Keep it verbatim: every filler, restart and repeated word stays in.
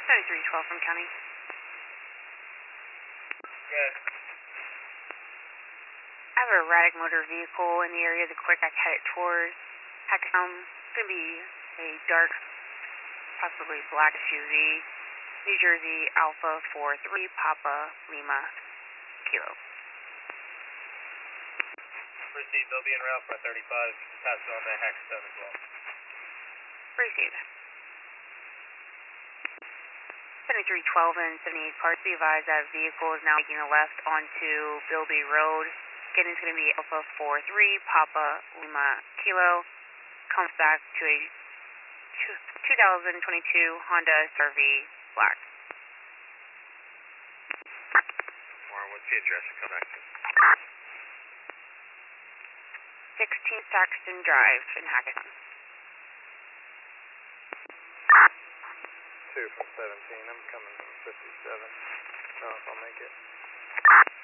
seventy-three twelve from County. Good. I have a erratic motor vehicle in the area. The quick I head it towards. Um, it's going to be a dark, possibly black S U V. New Jersey Alpha four three Papa Lima Kilo. Proceed. They'll be en route for thirty-five. Pass it on to Hackstone as well. Proceed. seventy-three twelve and seventy-eight parts. Be advised that vehicle is now making a left onto Bilby Road. Again, it's going to be Alpha four three Papa Lima Kilo. Comes back to a two thousand twenty-two Honda S R V Black. Warren, what's the address to come back to? sixteen Saxton Drive in Hackettstown. Two from seventeen. I'm coming from fifty-seven. I don't know if I'll make it.